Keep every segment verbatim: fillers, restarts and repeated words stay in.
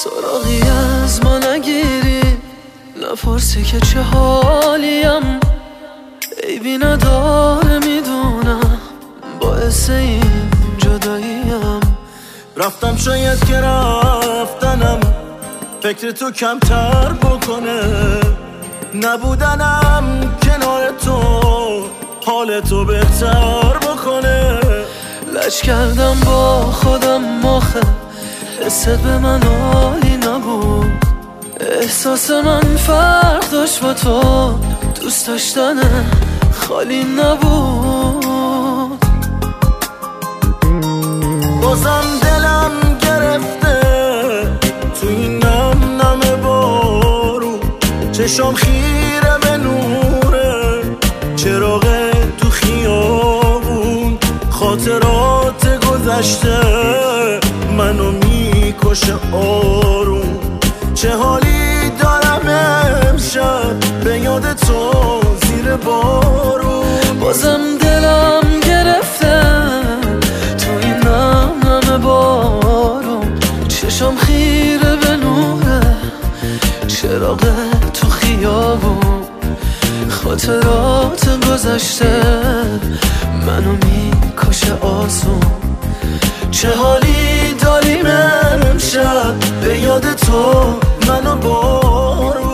سراغی از ما نگیری، نپرسی که چه حالیم. عیبی نداره میدونم، باعث این جداییم. رفتم شاید که رفتنم فکر تو کمتر بکنه، نبودنم کنار تو حال تو بهتر بکنه. لج کردم با خودم مخه، حست به من عالی نبود. احساس من فرق داشت با تو، دوست داشتن خالی نبود. بازم دلم گرفته تو این نم نم بارون، چشم خیره به نوره چراغ تو خیابون. خاطرات گذشته منو میکشه آروم. چه حالی دارم امشب به یاد تو زیر بارون. بازم دلم گرفته تو این نم نم بارون، چشم خیره به نوره چراغ تو خیابون. خاطرات گذشته منو میکشه آسون. چه حالی داریم امشب به یاد تو منو بارون.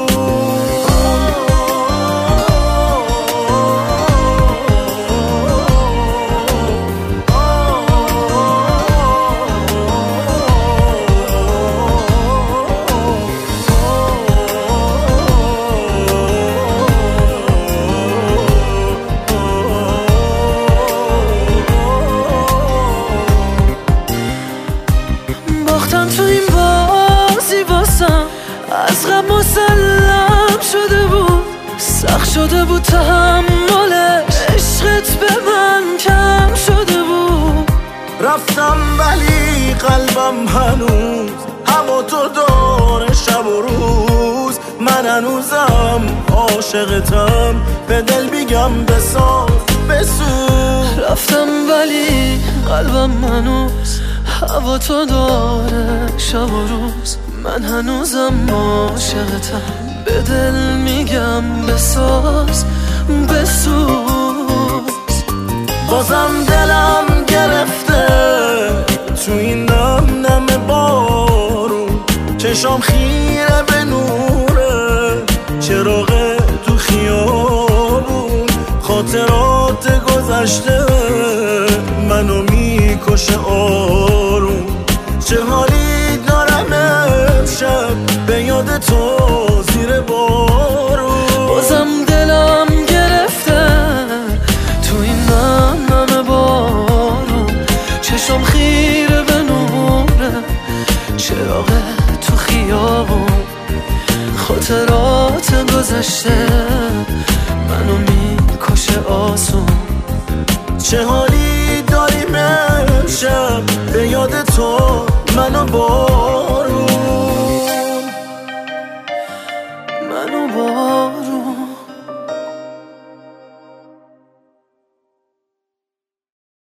باختم تو این بازی واسم، از غم مسلم شده بود. سخت شده بود تحملش، عشقت به من کم شده بود. رفتم ولی قلبم هنوز هوا تو داره شب و روز. من هنوزم عاشقتم، به دل میگم بساز بسوز. رفتم ولی قلبم هنوز هوا تو داره شب و روز. من هنوزم عاشقتم، به دل میگم بساز بسوز. بازم دلم گرفته تو این نم نم بارون، چشم خیره به نوره چراغ تو خیابون. خاطرات گذشته منو میکشه آروم. چه حالی دارم امشب به یاد تو زیر بارون. بازم دلم گرفته تو این نم نم بارون، چشم خیره به نوره چراغ تو خیابون. خاطرات گذشته منو میکشه آسون. چه حالی داریم امشب به یاد تو منو بارون. منو بارون.